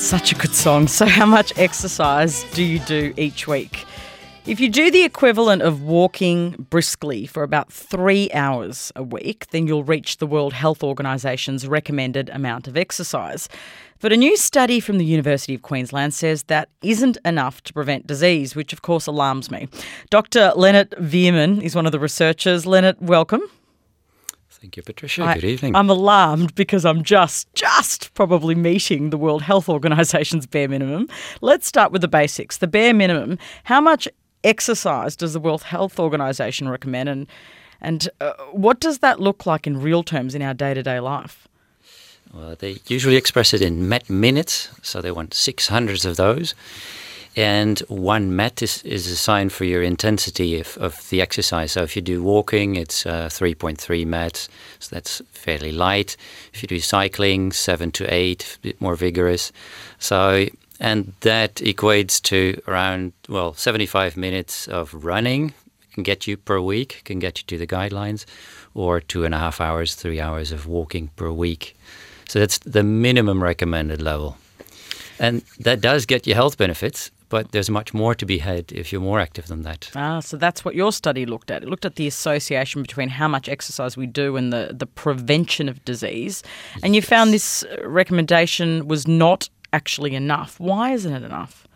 Such a good song. So how much exercise do you do each week? If you do the equivalent of walking briskly for about 3 hours a week, then you'll reach the World Health Organisation's recommended amount of exercise. But a new study from the University of Queensland says that isn't enough to prevent disease, which of course alarms me. Dr. Leonard Veerman is one of the researchers. Leonard, welcome. Thank you, Patricia. Good evening. I'm alarmed because I'm just probably meeting the World Health Organisation's bare minimum. Let's start with the basics. The bare minimum. How much exercise does the World Health Organisation recommend, and what does that look like in real terms in our day-to-day life? Well, they usually express it in minutes, so they want 600 of those. And 1 MET is assigned for your intensity of the exercise. So if you do walking, it's 3.3 MET, so that's fairly light. If you do cycling, 7 to 8, a bit more vigorous. So, and that equates to around, 75 minutes of running can get you per week, can get you to the guidelines, or 2.5 hours, 3 hours of walking per week. So that's the minimum recommended level. And that does get you health benefits, but there's much more to be had if you're more active than that. So that's what your study looked at. It looked at the association between how much exercise we do and the prevention of disease. And you found this recommendation was not actually enough. Why isn't it enough?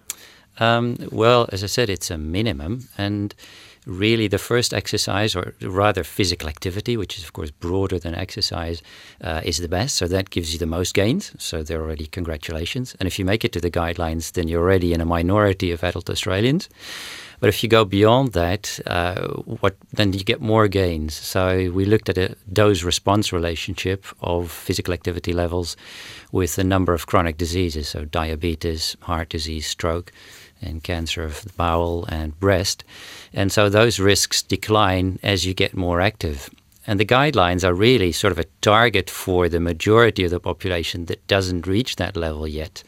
Well, as I said, it's a minimum. And really the first exercise, or rather physical activity, which is of course broader than exercise, is the best. So that gives you the most gains. So there already congratulations. And if you make it to the guidelines, then you're already in a minority of adult Australians. But if you go beyond that, then you get more gains. So we looked at a dose-response relationship of physical activity levels with a number of chronic diseases, so diabetes, heart disease, stroke, and cancer of the bowel and breast. And so those risks decline as you get more active. And the guidelines are really sort of a target for the majority of the population that doesn't reach that level yet.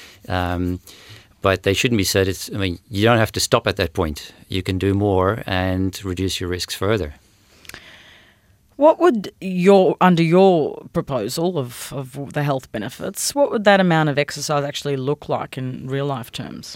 But they shouldn't be said, you don't have to stop at that point. You can do more and reduce your risks further. What would under your proposal of the health benefits, what would that amount of exercise actually look like in real life terms?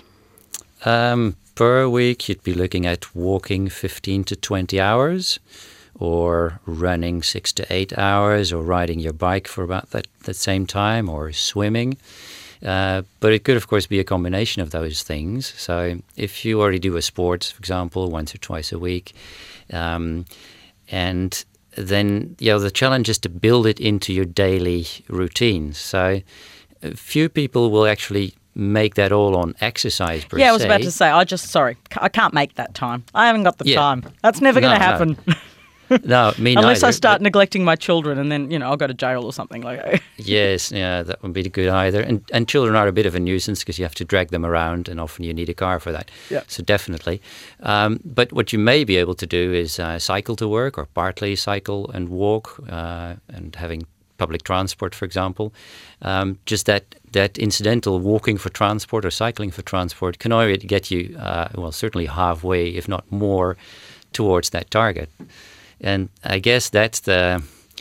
Per week, you'd be looking at walking 15 to 20 hours, or running 6 to 8 hours, or riding your bike for about that same time, or swimming. But it could, of course, be a combination of those things. So if you already do a sport, for example, once or twice a week, and then the challenge is to build it into your daily routine. So few people will actually make that all on exercise per se. Yeah, I was about to say, I can't make that time. I haven't got the time. That's never going to happen. No, me neither. Unless I start neglecting my children, and then, I'll go to jail or something like that. Yes, that wouldn't be good either. And children are a bit of a nuisance because you have to drag them around, and often you need a car for that. Yeah. So definitely. But what you may be able to do is cycle to work, or partly cycle and walk, and having public transport, for example. Just that incidental walking for transport or cycling for transport can already get you, certainly halfway, if not more, towards that target. And I guess that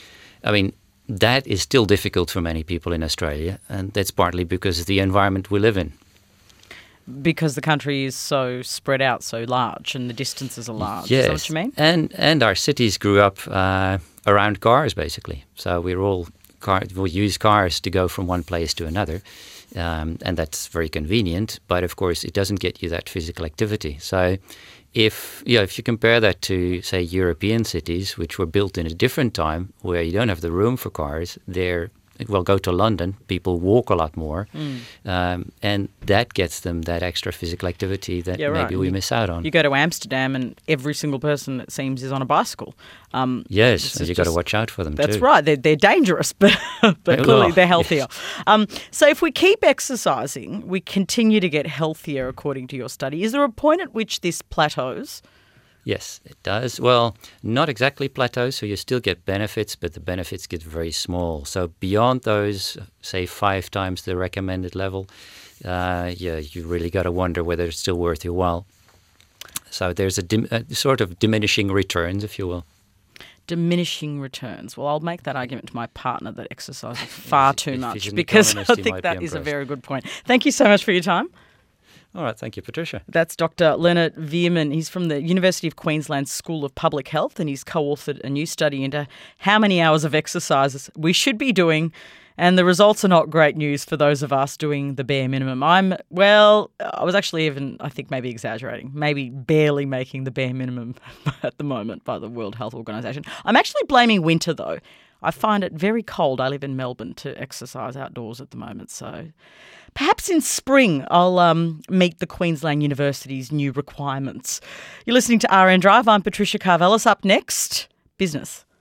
is still difficult for many people in Australia, and that's partly because of the environment we live in. Because the country is so spread out, so large, and the distances are large. Yes. Is that what you mean? And our cities grew up around cars, basically. So we'll use cars to go from one place to another, and that's very convenient. But of course, it doesn't get you that physical activity. So if you compare that to, say, European cities, which were built in a different time, where you don't have the room for cars, go to London, people walk a lot more, and that gets them that extra physical activity that maybe we miss out on. You go to Amsterdam and every single person, it seems, is on a bicycle. Yes, you've got to watch out for them too. That's right. They're dangerous, but clearly they're healthier. Yes. So if we keep exercising, we continue to get healthier, according to your study. Is there a point at which this plateaus? Yes, it does. Well, not exactly plateau, so you still get benefits, but the benefits get very small. So beyond those, say, 5 times the recommended level, you really got to wonder whether it's still worth your while. So there's a sort of diminishing returns, if you will. diminishing returns. Well, I'll make that argument to my partner that exercise is far too If much, he's an because economist, I he think might that be is a impressed. very good point. Thank you so much for your time. All right, thank you, Patricia. That's Dr. Leonard Veerman. He's from the University of Queensland School of Public Health, and he's co-authored a new study into how many hours of exercise we should be doing, and the results are not great news for those of us doing the bare minimum. I was actually even, I think, maybe exaggerating, maybe barely making the bare minimum at the moment by the World Health Organization. I'm actually blaming winter, though. I find it very cold. I live in Melbourne to exercise outdoors at the moment, so perhaps in spring I'll meet the Queensland University's new requirements. You're listening to RN Drive. I'm Patricia Karvelas. Up next, business.